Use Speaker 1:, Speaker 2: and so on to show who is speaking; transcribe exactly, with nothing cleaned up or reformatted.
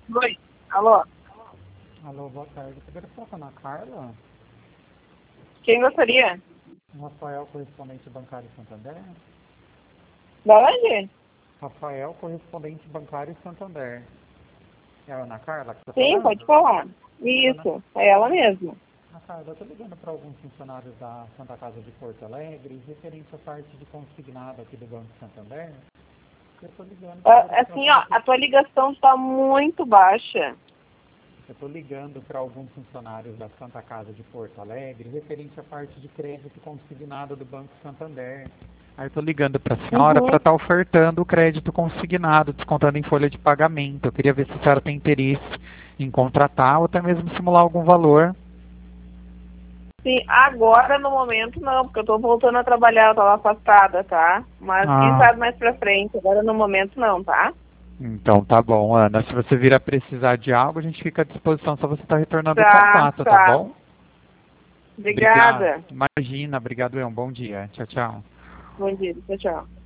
Speaker 1: Oi. Alô?
Speaker 2: Alô, boa tarde. Eu queria falar com a Ana Carla.
Speaker 1: Quem gostaria?
Speaker 2: Rafael, correspondente bancário Santander.
Speaker 1: Da onde?
Speaker 2: Rafael, correspondente bancário Santander. É a Ana Carla que está
Speaker 1: Sim, pode
Speaker 2: falando?
Speaker 1: falar.
Speaker 2: Ana,
Speaker 1: Isso, é ela mesma.
Speaker 2: Ana Carla, eu estou ligando para alguns funcionários da Santa Casa de Porto Alegre, referente à parte de consignado aqui do Banco Santander. Eu estou ligando
Speaker 1: Ah,
Speaker 2: para
Speaker 1: assim, ó,
Speaker 2: saber.
Speaker 1: a tua ligação está muito baixa.
Speaker 2: Eu estou ligando para alguns funcionários da Santa Casa de Porto Alegre, referente à parte de crédito consignado do Banco Santander. Aí eu estou ligando para a senhora para
Speaker 1: Uhum.
Speaker 2: estar ofertando o crédito consignado, descontando em folha de pagamento. Eu queria ver se a senhora tem interesse em contratar ou até mesmo simular algum valor.
Speaker 1: Sim, agora no momento não, porque eu tô voltando a trabalhar, eu tava afastada, tá? Mas quem
Speaker 2: Ah,
Speaker 1: sabe mais pra frente, agora no momento não, tá?
Speaker 2: então tá bom, Ana. Se você vir a precisar de algo, a gente fica à disposição, só você estar retornando o
Speaker 1: Tá,
Speaker 2: contato, tá
Speaker 1: tá.
Speaker 2: bom? Obrigado.
Speaker 1: Obrigada.
Speaker 2: Imagina, obrigado, é um bom dia. Tchau, tchau.
Speaker 1: Bom dia, tchau, tchau.